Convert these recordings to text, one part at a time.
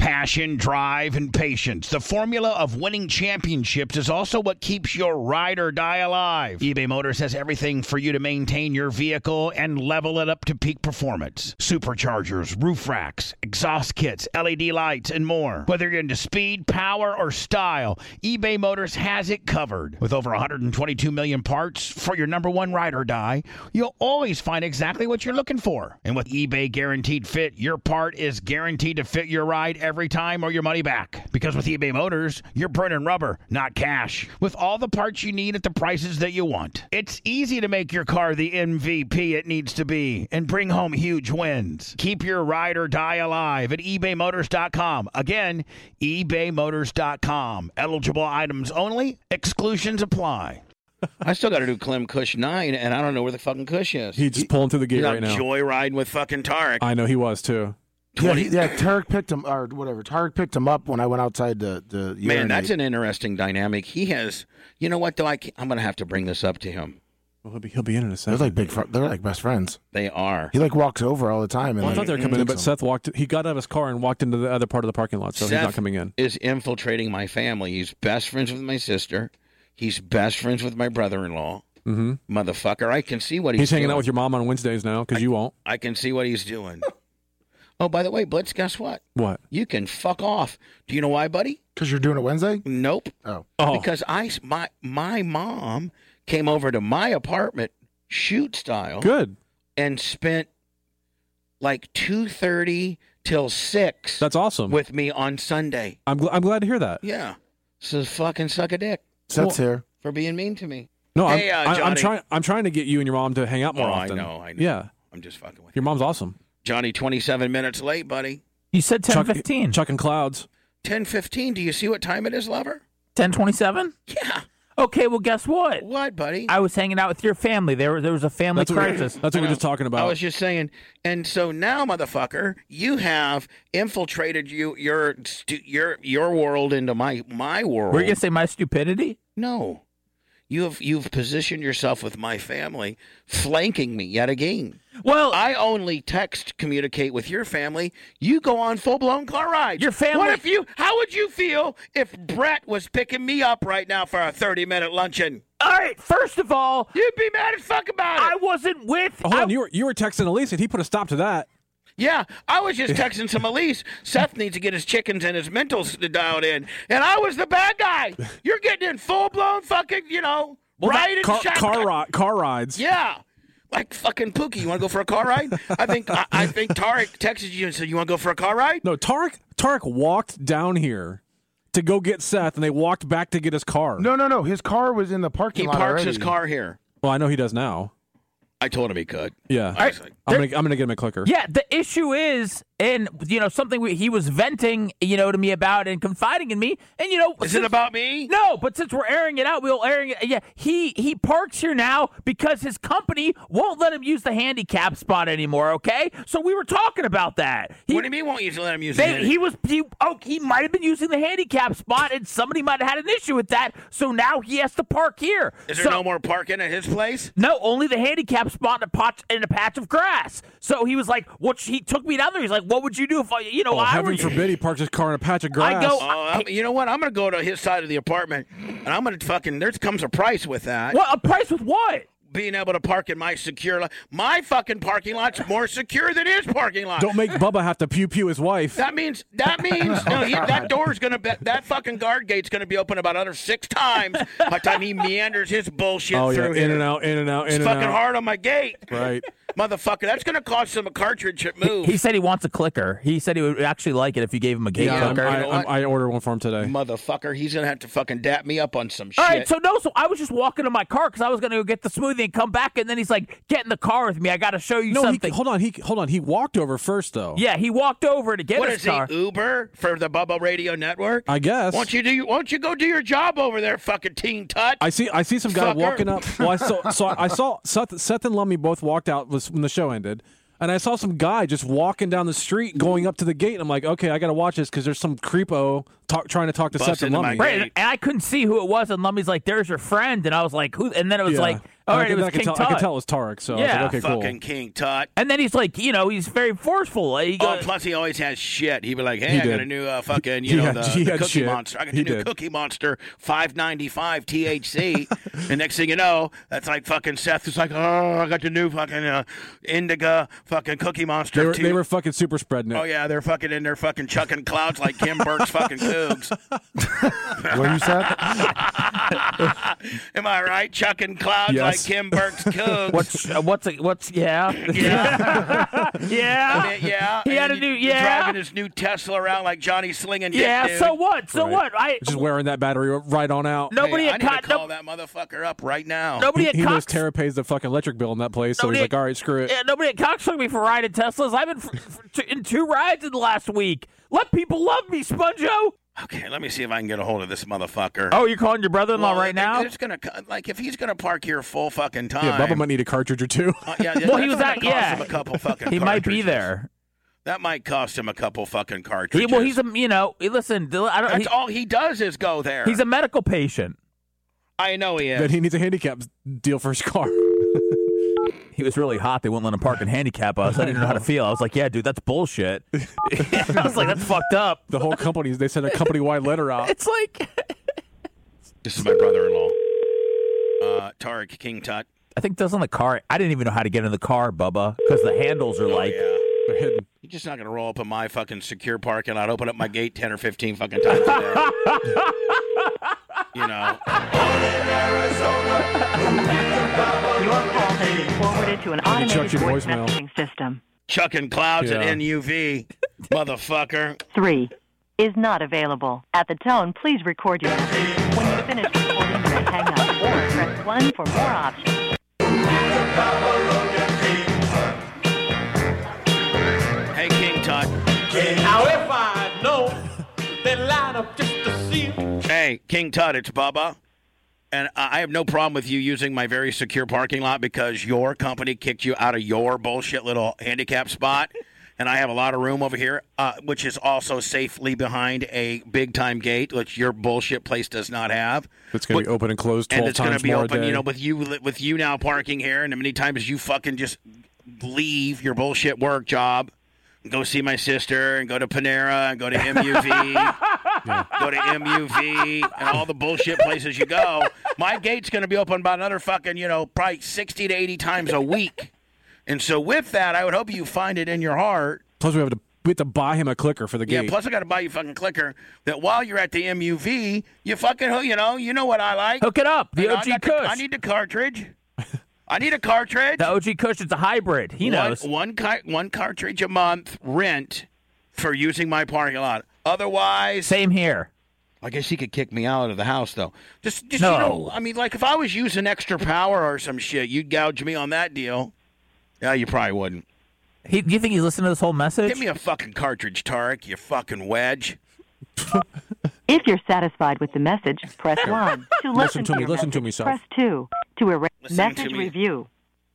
Passion, drive, and patience. The formula of winning championships is also what keeps your ride or die alive. eBay Motors has everything for you to maintain your vehicle and level it up to peak performance. Superchargers, roof racks, exhaust kits, LED lights, and more. Whether you're into speed, power, or style, eBay Motors has it covered. With over 122 million parts for your number one ride or die, you'll always find exactly what you're looking for. And with eBay Guaranteed Fit, your part is guaranteed to fit your ride every time or your money back. Because with eBay Motors, you're burning rubber, not cash. With all the parts you need at the prices that you want. It's easy to make your car the MVP it needs to be and bring home huge wins. Keep your ride or die alive at ebaymotors.com. Again, ebaymotors.com. Eligible items only. Exclusions apply. I still got to do Clem Kush 9, and I don't know where the fucking Kush is. He's just pulling through the gate right now. Joyriding with fucking Tarek. I know he was, too. Yeah, Tarek picked him, or whatever. Tarek picked him up when I went outside the Man, urinate. that's an interesting dynamic. He has, you know what, though? I'm going to have to bring this up to him. Well, he'll be in a second. They're like best friends. They are. He walks over all the time. And I thought they were coming in, but Seth he got out of his car and walked into the other part of the parking lot, so Seth he's not coming in. Is infiltrating my family. He's best friends with my sister. He's best friends with my brother-in-law. Mm-hmm. Motherfucker, I can see what he's hanging doing. out with your mom on Wednesdays now, because you won't. I can see what he's doing. Oh, by the way, Blitz, guess what? What? You can fuck off. Do you know why, buddy? Because you're doing it Wednesday? Nope. Oh. Because my mom came over to my apartment, shoot style. Good. And spent like 2:30 till 6. That's awesome. With me on Sunday. I'm glad to hear that. Yeah. So fucking suck a dick. Seth's here. For being mean to me. No, hey, I'm trying to get you and your mom to hang out more often. I know. Yeah. I'm just fucking with you. Your mom's awesome. Johnny, 27 minutes late, buddy. You said 10:15. Chucking clouds. 10:15. Do you see what time it is, lover? 10:27? Yeah. Okay, well, guess what? What, buddy? I was hanging out with your family. There was a family crisis. That's what we were just talking about. I was just saying. And so now, motherfucker, you have infiltrated your world into my world. Were you going to say my stupidity? No. You've positioned yourself with my family, flanking me yet again. Well, I only communicate with your family. You go on full-blown car rides. Your family. How would you feel if Brett was picking me up right now for a 30-minute luncheon? All right, first of all, you'd be mad as fuck about it. I wasn't with. Hold on, you were texting Elise, and he put a stop to that. Yeah, I was just texting some Elise. Seth needs to get his chickens and his mentals dialed in. And I was the bad guy. You're getting in full-blown fucking, ride and car rides. Yeah. Like fucking Pookie. You want to go for a car ride? I think Tarek texted you and said, you want to go for a car ride? No, Tarek walked down here to go get Seth, and they walked back to get his car. No. His car was in the parking lot He parks already. his car here. Well, I know he does now. I told him he could. Yeah. I'm gonna get him a clicker. Yeah, the issue is, and something he was venting, to me about and confiding in me, and is it about me? No, but since we're airing it out, we'll airing it. Yeah, he parks here now because his company won't let him use the handicap spot anymore. Okay, so we were talking about that. What do you mean won't let him use it? He might have been using the handicap spot, and somebody might have had an issue with that. So now he has to park here. Is there no more parking at his place? No, only the handicap spot in a patch of grass. So he was like, he took me down there. He's like, what would you do if I heaven forbid he parks his car in a patch of grass. You know what? I'm going to go to his side of the apartment, and I'm going to there comes a price with that. What? A price with what? Being able to park in my secure lot. My fucking parking lot's more secure than his parking lot. Don't make Bubba have to pew his wife. That means that door's gonna be, that fucking guard gate's gonna be open about another 6 times by the time he meanders his bullshit through here. In and out. It's fucking hard on my gate. Right. Motherfucker, that's gonna cost him a cartridge at move. He said he wants a clicker. He said he would actually like it if you gave him a gate clicker. I ordered one for him today. Motherfucker, he's gonna have to fucking dap me up on some shit. All right, so I was just walking to my car because I was gonna go get the smoothie and come back, and then he's like, "Get in the car with me. I got to show you something." Hold on. He walked over first, though. Yeah, he walked over to get his car. What is he, Uber for the Bubba Radio Network? I guess. Why don't you go do your job over there, fucking teen tut? I see some guy walking up. Well, I saw Seth and Lummy both walked out when the show ended. And I saw some guy just walking down the street, going up to the gate. And I'm like, okay, I got to watch this because there's some creepo trying to talk to Seth and Lummy. Right, and I couldn't see who it was. And Lummy's like, "There's your friend," and I was like, "Who?" And then it was like, All right, it was I could King tell. I could Tut. tell it was Tarek. So I was Yeah. like, okay, cool. Fucking King Tut. And then he's like, he's very forceful. He Oh, goes, plus he always has shit. He'd be like, hey, He I got did. a new fucking, He had- the he had Cookie shit. Monster. I got He the new did. Cookie Monster 595 THC. And next thing you know, that's like fucking Seth is like, oh, I got the new fucking Indica fucking Cookie Monster. They were fucking super spreading it. Oh, yeah, they're fucking in there fucking chucking clouds like Kim Burke's fucking Cougs. What you said? Am I right? Chucking clouds Yes. like Kim Burke's Cougs. yeah. Yeah. Yeah. Yeah. He had And a new- you're yeah. driving his new Tesla around like Johnny Slinging Dick, Yeah, dude. so what? So Right. what? Just wearing that battery right on out. Nobody Hey, I had need to caught. call that motherfucker up right now. Nobody at He knows Cox. Tara pays the fucking electric bill in that place, so Nobody he's like, all right, screw it. Yeah, nobody at Cox took me for riding Teslas. I've been in 2 rides in the last week. Let people love me, Sponjo. Okay, let me see if I can get a hold of this motherfucker. Oh, you're calling your brother-in-law Well, right now? It's gonna if he's gonna park here full fucking time. Yeah, Bubba might need a cartridge or two. Yeah, Well, he that's was gonna at- cost yeah. him a couple fucking. He might be cartridges. there. That might cost him a couple fucking cartridges. He's a listen. I don't. That's all he does is go there. He's a medical patient. I know he is. Then he needs a handicap deal for his car. He was really hot. They wouldn't let him park and handicap us. I didn't know how to feel. I was like, yeah, dude, that's bullshit. I was like, that's fucked up. The whole company, they sent a company-wide letter out. It's like, This is my brother-in-law, Tarek King Tut. I think those on the car. I didn't even know how to get in the car, Bubba, because the handles are like. Yeah. They're hidden. You're just not gonna roll up in my fucking secure parking lot, open up my gate 10 or 15 fucking times a day. You know. Your call has been forwarded to an chucked automated your voice voicemail. messaging system. Chucking clouds Yeah. at NUV, motherfucker. 3 is not available. At the tone, please record your message. When you finish recording, you may hang up or press 1 for more options. Hey, King Tut. Now if I know, then line up just to see. Hey, King Tut, it's Bubba. And I have no problem with you using my very secure parking lot because your company kicked you out of your bullshit little handicap spot. And I have a lot of room over here, which is also safely behind a big-time gate, which your bullshit place does not have. It's going to be open and closed 12 And it's going times to be more open, a day. with you now parking here, and how many times you fucking just leave your bullshit work job, and go see my sister, and go to Panera, and go to MUV, go to MUV, and all the bullshit places you go. My gate's going to be open about another fucking, probably 60 to 80 times a week. And so with that, I would hope you find it in your heart. Plus, we have to buy him a clicker for the Yeah, gate. plus I got to buy you a fucking clicker that while you're at the MUV, you fucking, you know what I like. Hook it up. The You know, OG Kush. I need the cartridge. I need a cartridge. The OG Kush. It's a hybrid. He knows. One cartridge a month rent for using my parking lot. Otherwise, Same here. I guess he could kick me out of the house, though. Just No. I mean, like if I was using extra power or some shit, you'd gouge me on that deal. Yeah, you probably wouldn't. Do you think he's listening to this whole message? Give me a fucking cartridge, Tarek, you fucking wedge. If you're satisfied with the message, press 1. To listen to me, your listen to message, me, Seth. press 2. To erase Listen to message me. review.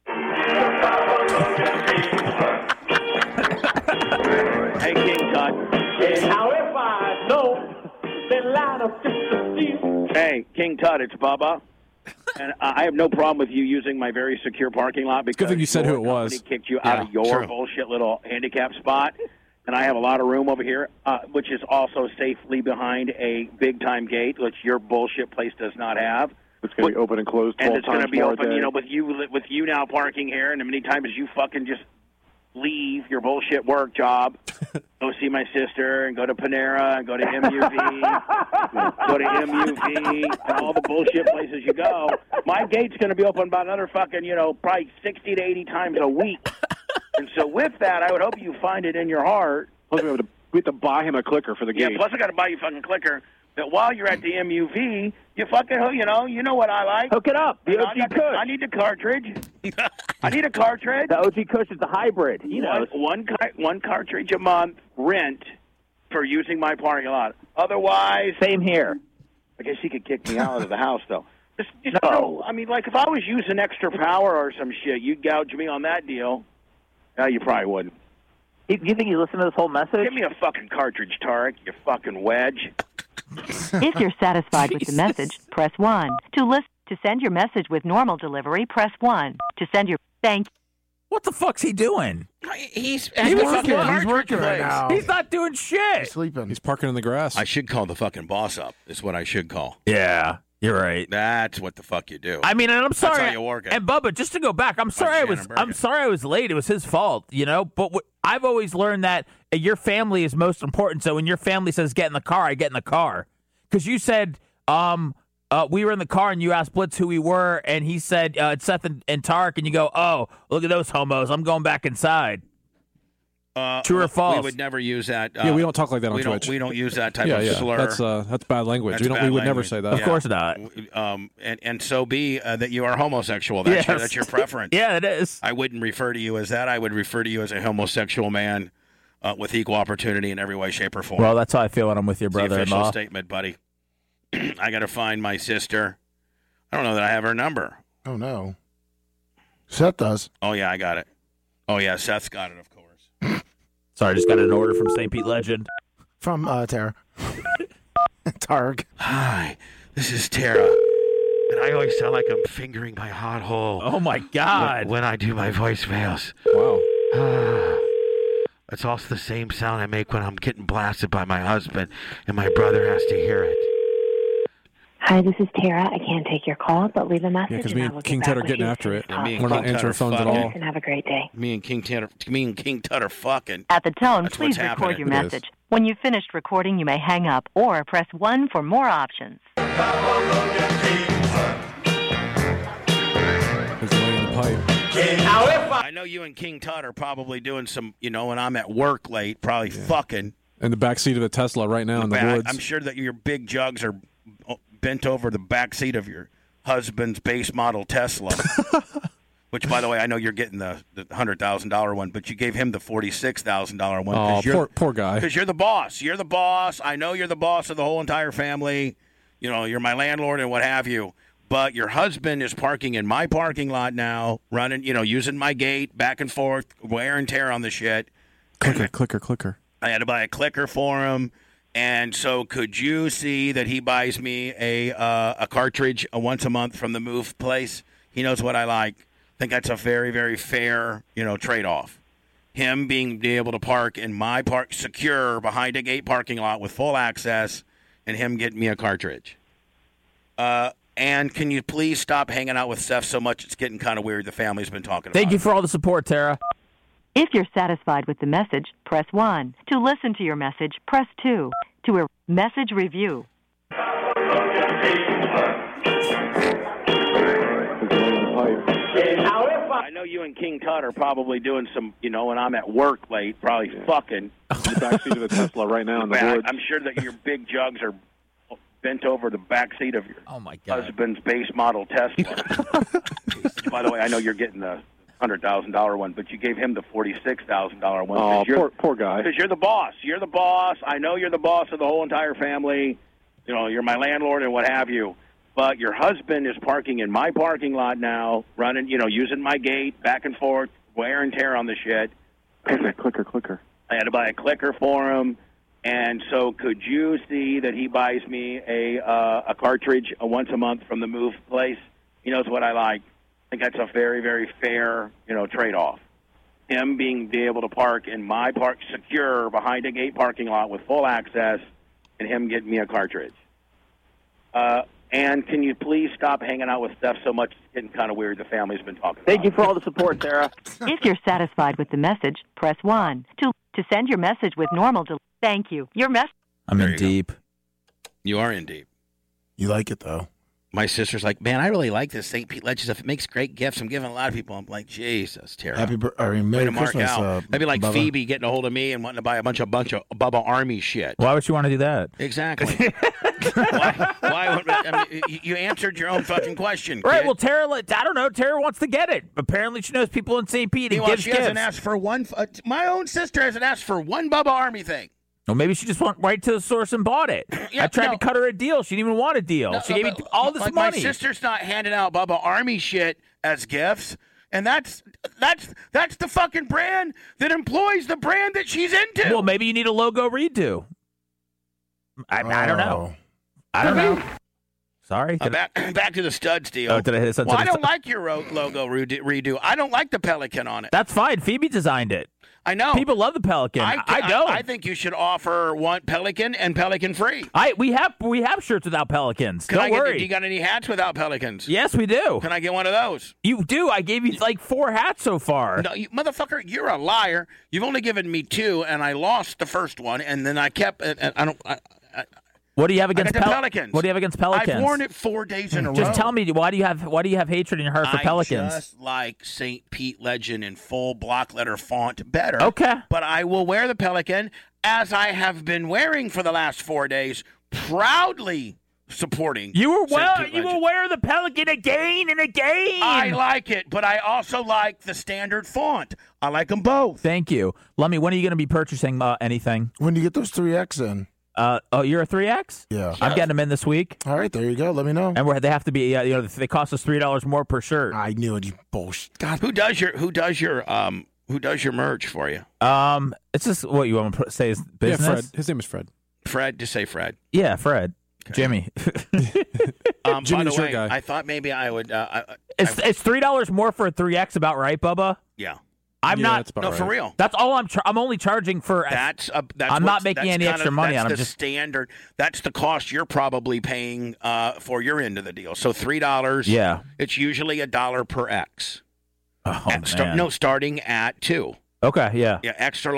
Hey, King Tut. Now if I know, then line up just to see. Hey, King Tut, it's Bubba. And I have no problem with you using my very secure parking lot because Good thing you said your who it was. company kicked you out of your bullshit little handicap spot. And I have a lot of room over here, which is also safely behind a big-time gate, which your bullshit place does not have. It's going to be open and closed 12 And it's going to times be more open, a day. with you now parking here, and how many times you fucking just leave your bullshit work job, go see my sister, and go to Panera, and go to MUV, go to MUV, and all the bullshit places you go. My gate's going to be open about another fucking, probably 60 to 80 times a week. And so with that, I would hope you find it in your heart. Plus, we have to buy him a clicker for the Yeah, gate. plus I got to buy you a fucking clicker that while you're at the MUV, you fucking, you know what I like. Hook it up. The I OG Kush. I need the cartridge. I need a cartridge. The OG Kush is a hybrid. He knows. One cartridge a month rent for using my parking lot. Otherwise, Same here. I guess he could kick me out of the house, though. Just No. I mean, like if I was using extra power or some shit, you'd gouge me on that deal. No, you probably wouldn't. Do you think he's listening to this whole message? Give me a fucking cartridge, Tarek, you fucking wedge. If you're satisfied with the message, press 1. To To send your message with normal delivery, press 1. To send your thank you. What the fuck's he doing? He's working right now. He's not doing shit. He's sleeping. He's parking in the grass. I should call the fucking boss up. Is what I should call. Yeah, you're right. That's what the fuck you do. I mean, and I'm sorry. That's how you work it. And Bubba, just to go back, I'm sorry I was late. It was his fault, you know. But I've always learned that your family is most important. So when your family says get in the car, I get in the car. Because you said we were in the car and you asked Blitz who we were, and he said it's Seth and Tarek, and you go, oh, look at those homos. I'm going back inside. True or false? We would never use that. Yeah, we don't talk like that on Twitch. We don't use that type of slur. That's bad language. That's We would never say that. Of course not. And so be that you are homosexual. That's your preference. Yeah, it is. I wouldn't refer to you as that. I would refer to you as a homosexual man with equal opportunity in every way, shape, or form. Well, that's how I feel when I'm with your It's the brother-in-law. official statement, buddy. I got to find my sister. I don't know that I have her number. Oh, no. Seth does. Oh, yeah, I got it. Oh, yeah, Seth's got it, of course. Sorry, I just got an order from St. Pete Legend. From Tara. Tarek. Hi, this is Tara. And I always sound like I'm fingering my hot hole. Oh, my God. When I do my voicemails. Wow. It's also the same sound I make when I'm getting blasted by my husband and my brother has to hear it. Hi, this is Tara. I can't take your call, but leave a message. Yeah, because and me I and will King get Ted back are with getting you after as it. soon as Me and We're King not Ted answering are phones at fucking. all. And have a great day. Me and King Tut are fucking. At the tone, That's please what's record happening. your It is. message. When you've finished recording, you may hang up or press 1 for more options. He's laying in the pipe. I know you and King Tut are probably doing some, when I'm at work late, probably fucking. In the backseat of a Tesla right now in the woods. I'm sure that your big jugs are bent over the backseat of your husband's base model Tesla. Which, by the way, I know you're getting the $100,000 one, but you gave him the $46,000 one. Oh, poor guy. Because you're the boss. You're the boss. I know you're the boss of the whole entire family. You're my landlord and what have you. But your husband is parking in my parking lot now, running, using my gate back and forth, wear and tear on the shit. Clicker. I had to buy a clicker for him. And so could you see that he buys me a cartridge once a month from the Move place? He knows what I like. I think that's a very, very fair, trade-off. Him being able to park in my park secure behind a gate parking lot with full access, and him getting me a cartridge. And can you please stop hanging out with Steph so much? It's getting kind of weird. The family's been talking about Thank you it. for all the support, Tara. If you're satisfied with the message, press 1. To listen to your message, press 2. To a message review. I know you and King Tut are probably doing some, when I'm at work late, probably fucking. In the backseat of a Tesla right now in the woods. I'm sure that your big jugs are bent over the backseat of your husband's base model Tesla. By the way, I know you're getting the $100,000 one, but you gave him the $46,000 one. Oh, poor guy. Because you're the boss. You're the boss. I know you're the boss of the whole entire family. You're my landlord and what have you. But your husband is parking in my parking lot now, running, using my gate back and forth, wear and tear on the shit. Clicker. I had to buy a clicker for him. And so could you see that he buys me a cartridge once a month from the Move place? He knows what I like. I think that's a very, very fair, trade-off. Him being able to park in my park secure behind a gate parking lot with full access, and him getting me a cartridge. And can you please stop hanging out with Steph so much? It's getting kind of weird. The family's been talking about Thank you for all the support, Tara. If you're satisfied with the message, press 1. To send your message with normal delivery. Thank you. Your message. I'm in deep. You are in deep. You like it, though. My sister's like, man, I really like this St. Pete Legend stuff. It makes great gifts. I'm giving a lot of people. I'm like, Jesus, Tara. Merry Mark Christmas. out. That'd be like Bubba. Phoebe getting a hold of me and wanting to buy a bunch of Bubba Army shit. Why would you want to do that? Exactly. Why? I mean, you answered your own fucking question. Right, kid. well, Tara, I don't know. Tara wants to get it. Apparently, she knows people in St. Pete and Meanwhile, gives she gifts. hasn't asked for one. My own sister hasn't asked for one Bubba Army thing. Well, maybe she just went right to the source and bought it. Yeah, I tried no. to cut her a deal. She didn't even want a deal. She gave me all this like money. My sister's not handing out Bubba Army shit as gifts, and that's the fucking brand that employs the brand that she's into. Well, maybe you need a logo redo. I don't know. I don't know. Sorry. Back to the studs deal. Oh, did I hit something? Well, I don't like your logo redo. I don't like the Pelican on it. That's fine. Phoebe designed it. I know. People love the Pelican. I don't. I think you should offer one Pelican and Pelican free. We have shirts without Pelicans. Don't worry. Do you got any hats without Pelicans? Yes, we do. Can I get one of those? You do. I gave you like 4 hats so far. No, motherfucker, you're a liar. You've only given me 2, and I lost the first one, and then I kept. What do you have against Pelicans? What do you have against Pelicans? I've worn it 4 days in a row. Just tell me, why do you have hatred in your heart for Pelicans? I just like St. Pete Legend in full block letter font better. Okay. But I will wear the Pelican, as I have been wearing for the last 4 days, proudly supporting. You will wear the Pelican again and again. I like it, but I also like the standard font. I like them both. Thank you. Lummy, when are you going to be purchasing anything? When do you get those 3X in? You're a 3X? Yeah. I'm getting them in this week. All right, there you go. Let me know. And they have to be, they cost us $3 more per shirt. I knew it. You bullshit. God. Who does your merch for you? It's just what you want to say is business. Yeah, Fred. His name is Fred. Fred, just say Fred. Yeah, Fred. Okay. Jimmy. Jimmy, by the way, guy. I thought maybe I would. It's $3 more for a 3X. About right, Bubba? Yeah. I'm not. That's right. For real. That's all I'm only charging for. I'm not making any extra money on them. That's the standard. That's the cost you're probably paying for your end of the deal. So $3. Yeah. It's usually $1 per X. Oh man. Starting at 2. Okay. Yeah. Yeah. Extra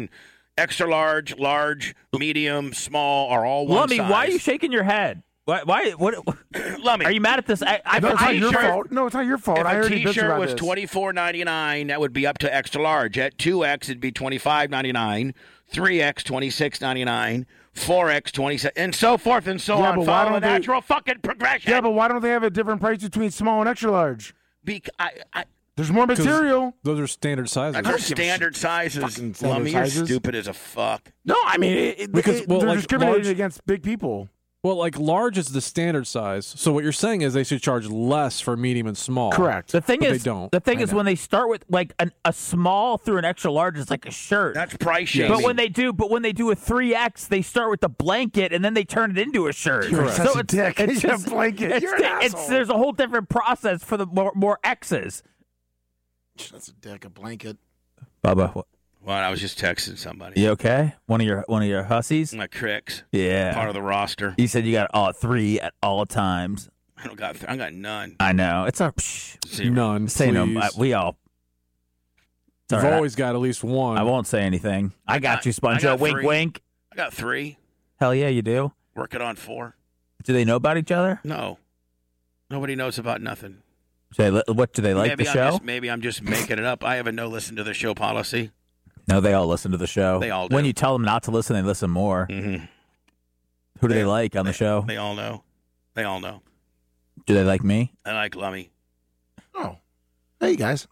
large, large, medium, small are all one size. Lummy, why are you shaking your head? Why? What? Lummy, are you mad at this? No, it's not your fault. No, it's not your fault. If I a already bitched T-shirt about was this. $24.99, that would be up to extra large. At 2X, it'd be $25.99. 3X, $26.99. 4X, $27, and so forth and so on. Follow the natural fucking progression. Yeah, but why don't they have a different price between small and extra large? There's more material. Those are standard sizes. Those are standard sizes. Lummy, you're stupid as a fuck. No, I mean, they're discriminating against big people. Well, like large is the standard size. So what you're saying is they should charge less for medium and small. Correct. The thing is, they don't. The thing is, when they start with like a small through an extra large, it's like a shirt. That's price shaming. But when they do a 3X, they start with the blanket and then they turn it into a shirt. You're such a dick. It's just a blanket. You're an asshole. There's a whole different process for the more X's. That's a dick. A blanket. Bubba, what? Well, I was just texting somebody. You okay? One of your hussies? My cricks. Yeah. Part of the roster. You said you got 3 at all times. I got none. I know. It's our none. Say no. We all. You've always got at least one. I won't say anything. I got you, Sponjo. Wink, wink. I got 3. Hell yeah, you do. Working on 4. Do they know about each other? No. Nobody knows about nothing. What do they like the show? Maybe I'm just making it up. I have a no listen to the show policy. No, they all listen to the show. They all do. When you tell them not to listen, they listen more. Mm-hmm. Who do they like on the show? They all know. They all know. Do they like me? I like Lummy. Oh. Hey, guys.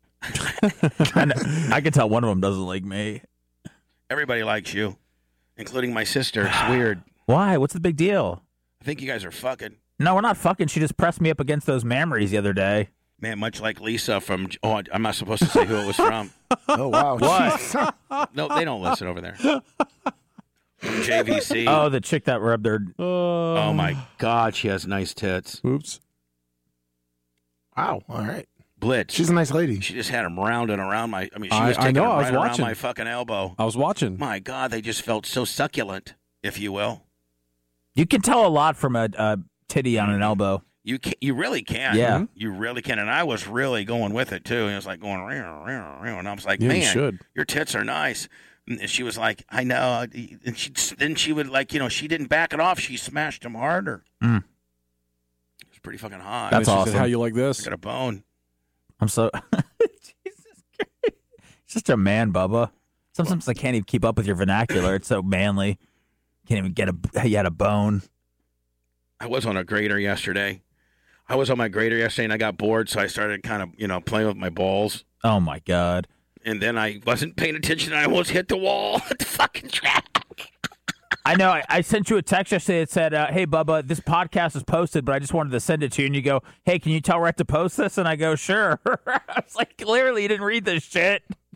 I can tell one of them doesn't like me. Everybody likes you, including my sister. It's weird. Why? What's the big deal? I think you guys are fucking. No, we're not fucking. She just pressed me up against those memories the other day. Man, much like Lisa from... Oh, I'm not supposed to say who it was from. Oh, wow. What? No, they don't listen over there. From JVC. Oh, the chick that rubbed her... Oh, my God. She has nice tits. Oops. Wow. All right. Blitz. She's a nice lady. She just had them rounding around my... I mean, she was taking them right around my fucking elbow. I was watching. My God, they just felt so succulent, if you will. You can tell a lot from a titty on an elbow. You really can. Yeah. You really can. And I was really going with it, too. And it was like going, and I was like, yeah, man, your tits are nice. And she was like, I know. And then she would, like, she didn't back it off. She smashed them harder. Mm. It was pretty fucking hot. That's awesome. How you like this? I got a bone. I'm so... Jesus Christ. Just a man, Bubba. Sometimes I can't even keep up with your vernacular. It's so manly. Can't even get you had a bone. I was on a grater yesterday. And I got bored, so I started kind of, playing with my balls. Oh, my God. And then I wasn't paying attention, and I almost hit the wall at the fucking track. I know. I sent you a text yesterday that said, hey, Bubba, this podcast is posted, but I just wanted to send it to you. And you go, hey, can you tell Rhett to post this? And I go, sure. I was like, clearly you didn't read this shit.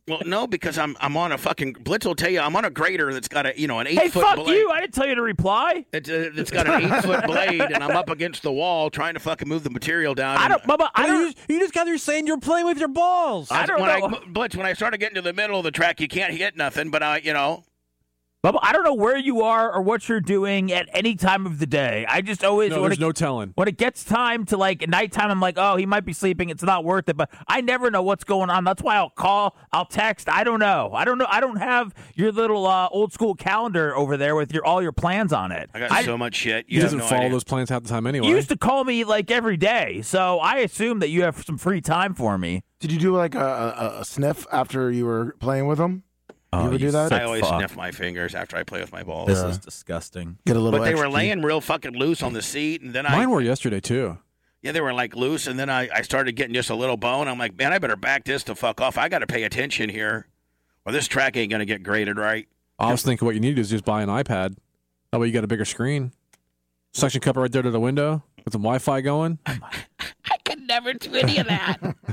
Well, no, because I'm on a fucking Blitz will tell you I'm on a grader that's got an 8-foot blade. Hey, fuck you! I didn't tell you to reply. It's got an 8-foot blade, and I'm up against the wall trying to fucking move the material down. You just got there saying you're playing with your balls. I don't know. Blitz, when I started getting to the middle of the track, you can't hit nothing. But Bubba, I don't know where you are or what you're doing at any time of the day. I just always there's no telling. When it gets time to nighttime, I'm like, oh, he might be sleeping. It's not worth it. But I never know what's going on. That's why I'll call, I'll text. I don't know. I don't have your little old school calendar over there with all your plans on it. I got so much shit. He doesn't follow those plans half the time anyway. You used to call me every day, so I assume that you have some free time for me. Did you do a sniff after you were playing with him? You ever do that? I always sniff my fingers after I play with my balls. This is disgusting. Get a little. But they were laying real fucking loose on the seat, and then mine were yesterday too. Yeah, they were loose, and then I started getting just a little bone. I'm like, man, I better back this the fuck off. I got to pay attention here, or this track ain't gonna get graded right. I was thinking what you need to do is just buy an iPad. That way you got a bigger screen. Suction cup right there to the window with some Wi-Fi going. I could never do any of that.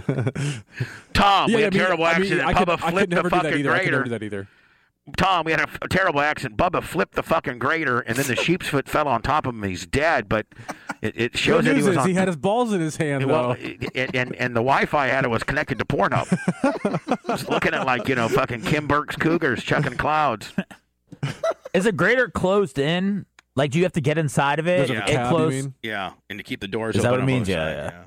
Tom, we had a terrible accident. Bubba flipped the fucking grader. I could never do that either. Tom, we had a terrible accident. Bubba flipped the fucking grader, and then the sheep's foot fell on top of him. He's dead, but it shows that he was on. He had his balls in his hand, though. And the Wi-Fi had it was connected to Pornhub. I was looking at fucking Kim Burke's Cougars chucking clouds. Is a grader closed in? Do you have to get inside of it? It closed. Yeah, and to keep the doors open. Is that what it means? Yeah.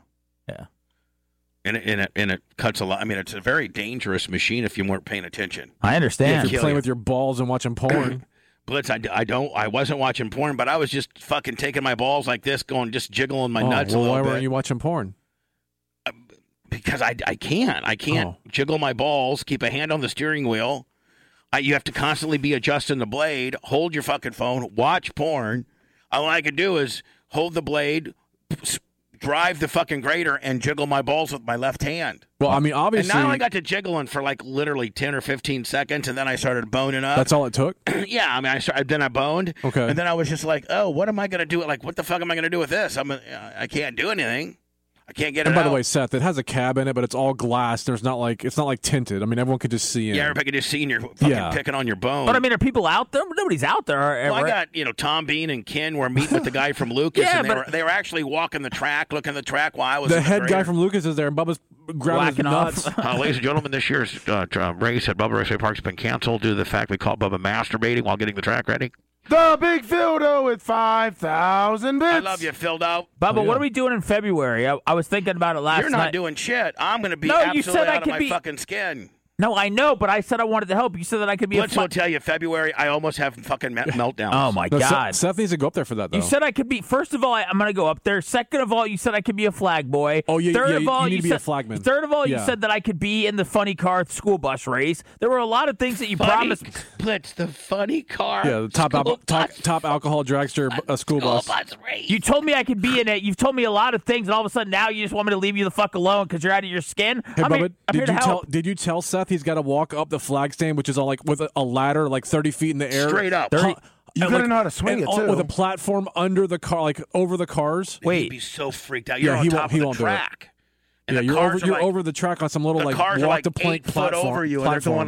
And it cuts a lot. I mean, it's a very dangerous machine if you weren't paying attention. I understand. If you're playing with your balls and watching porn. Blitz, I wasn't watching porn, but I was just fucking taking my balls like this, just jiggling my nuts a little bit. Why weren't you watching porn? Because I can't jiggle my balls, keep a hand on the steering wheel. You have to constantly be adjusting the blade, hold your fucking phone, watch porn. All I could do is hold the blade, drive the fucking grader, and jiggle my balls with my left hand. Well, I mean, obviously. And now I got to jiggling for literally 10 or 15 seconds, and then I started boning up. That's all it took? Yeah, I mean, then I boned. Okay. And then I was just like, oh, what am I going to do? What the fuck am I going to do with this? I can't do anything. I can't get it out. And by the way, Seth, it has a cab in it, but it's all glass. It's not like tinted. I mean, everyone could just see in. Yeah, everybody could just see in your fucking picking on your bone. But I mean, are people out there? Nobody's out there. Well, I got Tom Bean and Ken were meeting with the guy from Lucas, and they were actually walking the track, looking at the track while I was. The head guy from Lucas is there, and Bubba's grabbing his nuts. Ladies and gentlemen, this year's race at Bubba Raceway Park has been canceled due to the fact we caught Bubba masturbating while getting the track ready. The Big Phildo with 5,000 bits. I love you, Phildo. Bubba, what are we doing in February? I was thinking about it last night. You're not doing shit. I'm going to be absolutely out of my fucking skin. No, I know, but I said I wanted to help. You said that I could be Blitz will tell you, February, I almost have fucking meltdowns. Oh, my God. Seth needs to go up there for that, though. You said I could be, first of all, I'm going to go up there. Second of all, you said I could be a flag boy. Oh, yeah, Third of all, you need to be a flagman. Third of all, you said that I could be in the funny car school bus race. There were a lot of things that you promised. Blitz, the funny car. Yeah, the top alcohol dragster school bus race. You told me I could be in it. You've told me a lot of things, and all of a sudden now you just want me to leave you the fuck alone because you're out of your skin. Hey, Bubba, did you tell Seth he's got to walk up the flag stand, which is all with a ladder 30 feet in the air, straight up? You gotta know how to swing it too, with a platform under the car, over the cars. Wait, he'd be so freaked out. You're on top of the track. And you're over the track on some little walk to plank platform. Over you, and they're going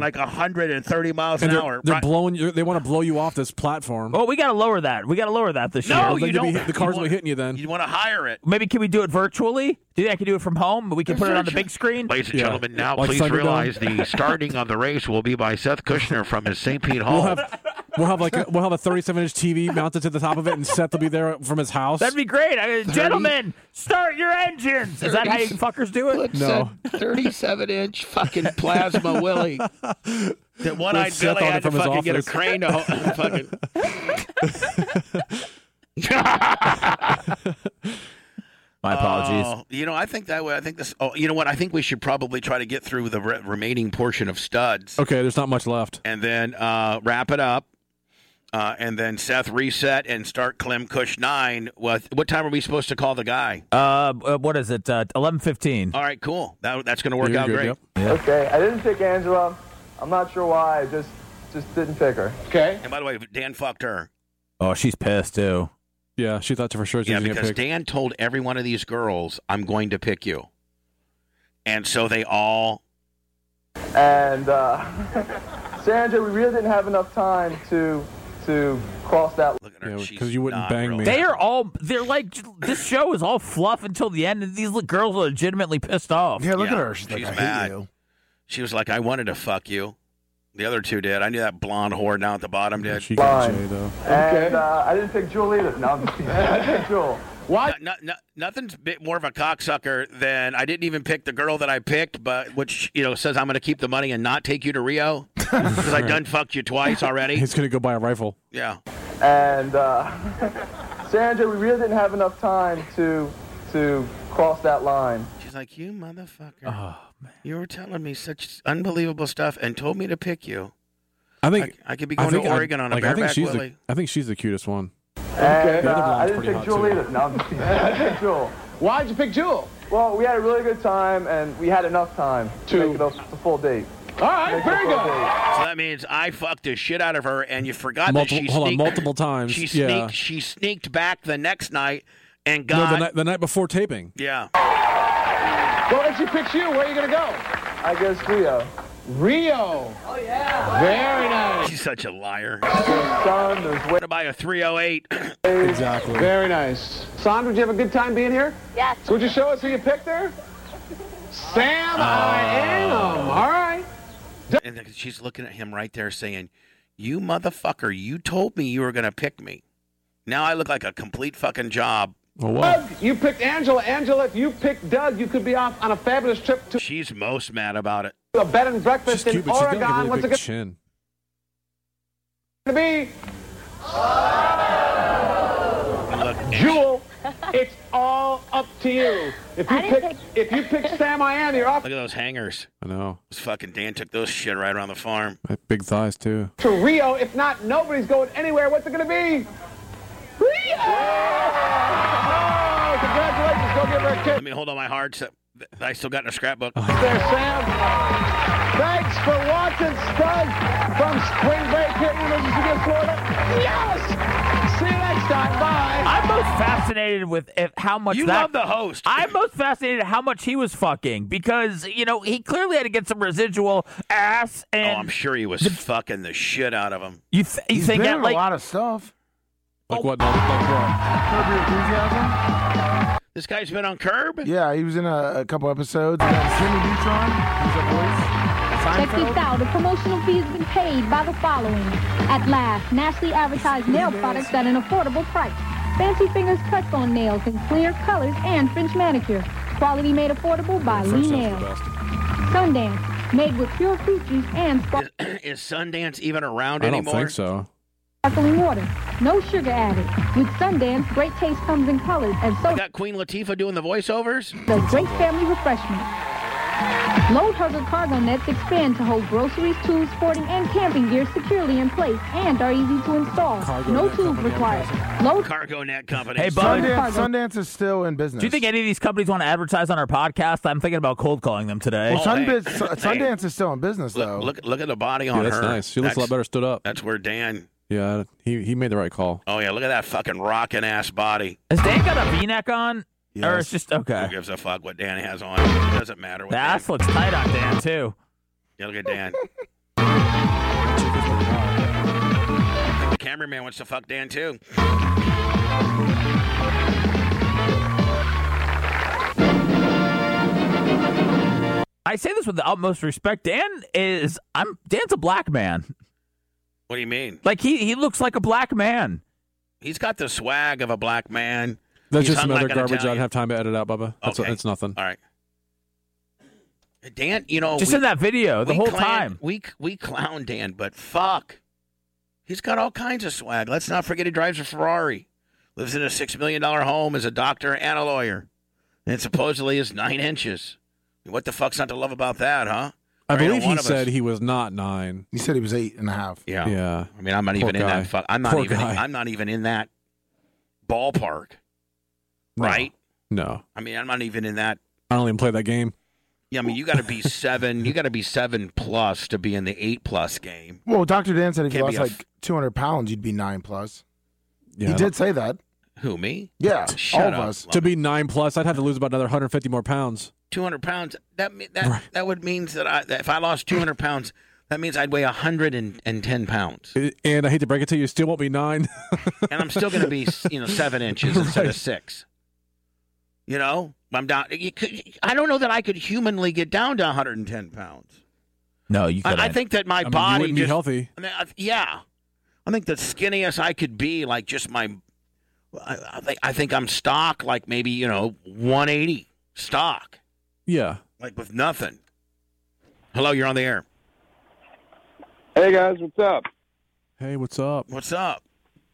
130 miles an hour. They're blowing you. They want to blow you off this platform. Oh, we got to lower that. We got to lower that this year. No, you don't. The cars will be hitting you then. You want to hire it? Maybe can we do it virtually? Do you think I can do it from home? We can put it on the big screen. Ladies and gentlemen, now please realize the starting of the race will be by Seth Kushner from his St. Pete home. We'll have a 37-inch TV mounted to the top of it, and Seth will be there from his house. That'd be great. Gentlemen, start your engines. Is that how you fuckers do it? No. 37-inch fucking plasma Willie. That one-eyed Billy had to fucking get a crane to fucking. My apologies. I think that way. I think this. Oh, you know what? I think we should probably try to get through the remaining portion of studs. Okay, there's not much left. And then wrap it up. And then Seth reset and start Clem Kush 9. What time are we supposed to call the guy? What is it? 11:15. All right, cool. That's going to work out great. Yep. Okay, I didn't pick Angela. I'm not sure why. I just didn't pick her. Okay. And by the way, Dan fucked her. Oh, she's pissed too. Yeah, she thought for sure she was going to because pick. Dan told every one of these girls, "I'm going to pick you," and so they all And Sandra, we really didn't have enough time to cross that. Look at her. Because you wouldn't bang me. They're like, this show is all fluff until the end, and these girls are legitimately pissed off. Yeah, look at her. She's like, I mad. hate you. She was like, I wanted to fuck you. The other two did. I knew that blonde whore down at the bottom did. She got Jay, though. And I didn't pick Jewel either. No, I'm just kidding. I picked Jewel. Why? Nothing's more of a cocksucker than I didn't even pick the girl that I picked, but which says I'm going to keep the money and not take you to Rio because I done fucked you twice already. He's going to go buy a rifle. Yeah. And Sandra, we really didn't have enough time to cross that line. She's like, you motherfucker. Oh, man. You were telling me such unbelievable stuff and told me to pick you. I think I could be going to Oregon on a bareback Willie. I think she's the cutest one. And I didn't pick Jewel either. No, I'm just kidding. I picked Jewel. Why'd you pick Jewel? Well, we had a really good time, and we had enough time to make it the full date. All right, very good. So that means I fucked the shit out of her, and you forgot that she sneaked. Multiple times. She sneaked back the next night and got... No, the night before taping. Yeah. Well, if she picks you, where are you going to go? I guess Rio. Rio. Oh, yeah. Very nice. She's such a liar. Son, there's Going to buy a 308. Exactly. Very nice. Sandra, did you have a good time being here? Yes. So would you show us who you picked there? Sam I Am. All right. And she's looking at him right there saying, you motherfucker, you told me you were going to pick me. Now I look like a complete fucking job. Well, what? Doug, you picked Angela. Angela, if you picked Doug, you could be off on a fabulous trip to She's most mad about it. a bed and breakfast She's in cute, but she's got Oregon. a really What's it big chin. going to be? Look, Jewel, it's all up to you. If you pick Sam I Am, you're off look at those hangers. I know. This fucking Dan took those shit right around the farm. Big thighs, too. to Rio. If not, nobody's going anywhere. What's it going to be? Rio! Oh, congratulations. Go give her a kiss. Let me hold on my heart. So I still got in a scrapbook. There, Sam. Thanks for watching Stud from Spring Break here in University of Florida. Yes! See you next time. Bye. I'm most fascinated with how much You love the host. I'm most fascinated at how much he was fucking because, he clearly had to get some residual ass. And I'm sure he was fucking the shit out of him. You He's think been that, in like, a lot of stuff. Like what? Like what? Curb Your Enthusiasm? This guy's been on Curb? Yeah, he was in a couple episodes. Jimmy Neutron, he's a voice. Check this out. The promotional fee has been paid by the following. At last, nationally advertised nail products at an affordable price. Fancy Fingers cut-on nails in clear colors and French manicure. Quality made affordable by Lee Nails. Sundance, made with pure fruit juice and Is Sundance even around I anymore? don't think so. sparkling water. No sugar added. With Sundance, great taste comes in colors and so I got Queen Latifah doing the voiceovers. does great family refreshment. Load Hugger cargo nets expand to hold groceries, tools, sporting, and camping gear securely in place and are easy to install. No tools required. Load Cargo Net Company. Hey, Bud. Sundance is still in business. Do you think any of these companies want to advertise on our podcast? I'm thinking about cold calling them today. Well, Sundance is still in business, though. Look at the body on Yeah, that's her. nice. She looks a lot better stood up. That's where Dan. Yeah, he made the right call. Oh, yeah, look at that fucking rockin' ass body. Has Dan got a V-neck on? Yes. Or it's just, okay. Who gives a fuck what Dan has on? It doesn't matter what The ass looks tight on Dan, too. Yeah, look at Dan. The cameraman wants to fuck Dan, too. I say this with the utmost respect. Dan's a black man. What do you mean? Like, he looks like a black man. He's got the swag of a black man. That's He's just hung another like an garbage Italian. I'd have time to edit out, Bubba. It's nothing. All right. Dan, Just in that video, the whole time. We clown Dan, but fuck. He's got all kinds of swag. Let's not forget he drives a Ferrari. Lives in a $6 million home as a doctor and a lawyer. And supposedly is 9 inches. What the fuck's not to love about that, huh? I believe he said he was not 9. He said he was 8.5. Yeah. Yeah. I mean, I'm not even in that. I'm not even in that ballpark. No. Right? No. I mean, I'm not even in that. I don't even play that game. Yeah, I mean, you got to be 7. You got to be 7+ to be in the 8+ game. Well, Dr. Dan said if you Can't lost be like 200 pounds, you'd be 9+. Yeah, He did say that. Who, me? Yeah, Shut all of up. us. To be 9+, I'd have to lose about another 150 more pounds. 200 pounds. That would mean that if I lost 200 pounds, that means I'd weigh 110 pounds. And I hate to break it to you, still won't be 9. And I'm still going to be 7 inches instead of 6. I'm down. I don't know that I could humanly get down to 110 pounds. No, you couldn't. I think that my body you wouldn't be healthy. Yeah, I think the skinniest I could be, like just my. I think I'm stock, like maybe 180 stock. Yeah, like with nothing. Hello, you're on the air. Hey guys, what's up? Hey, what's up? What's up?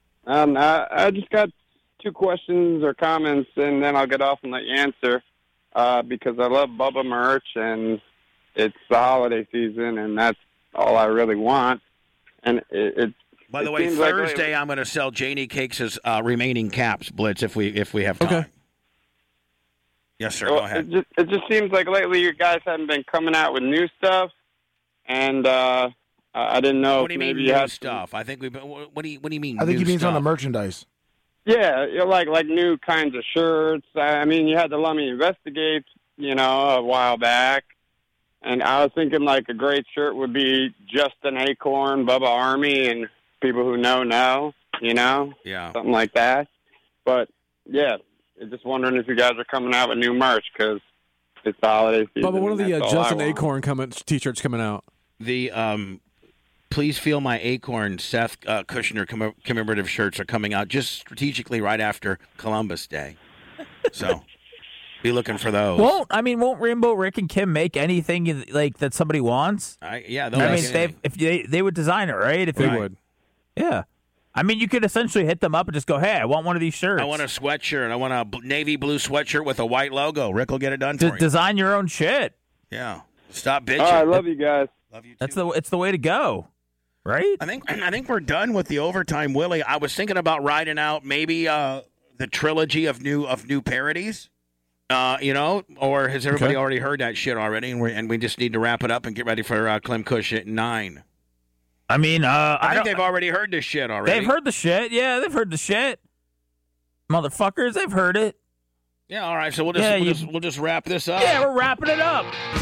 I just got 2 questions or comments, and then I'll get off and let you answer. Because I love Bubba merch, and it's the holiday season, and that's all I really want. And by the way, Thursday I'm going to sell Janie Cakes' remaining caps, Blitz, if we have time. Okay. Yes, sir. Go ahead. It just seems like lately you guys haven't been coming out with new stuff, and I didn't know. What do you mean new stuff? I think What do you mean? I think he means stuff? on the merchandise. Yeah, like new kinds of shirts. I mean, you had the Lummy Investigate, a while back. And I was thinking like a great shirt would be Justin Acorn, Bubba Army, and people who know, Yeah. Something like that. But, yeah, just wondering if you guys are coming out with new merch because it's the holiday season. Bubba, what are the Justin Acorn T-shirts coming out? The Please Feel My Acorn Seth Kushner commemorative shirts are coming out just strategically right after Columbus Day. So be looking for those. Won't Rainbow Rick and Kim make anything like that somebody wants? They would design it, right? If they would. Yeah. I mean, you could essentially hit them up and just go, hey, I want one of these shirts. I want a sweatshirt. I want a navy blue sweatshirt with a white logo. Rick will get it done for you. Design your own shit. Yeah. Stop bitching. I love you guys. Love you too. It's the way to go. Right? I think we're done with the overtime, Willie. I was thinking about writing out maybe the trilogy of new parodies. Or has everybody already heard that shit already, and we just need to wrap it up and get ready for Clem Cush at 9. I mean, I think they've already heard this shit already. They've heard the shit. Yeah, they've heard the shit. Motherfuckers, they've heard it. Yeah, all right. So we'll just wrap this up. Yeah, we're wrapping it up.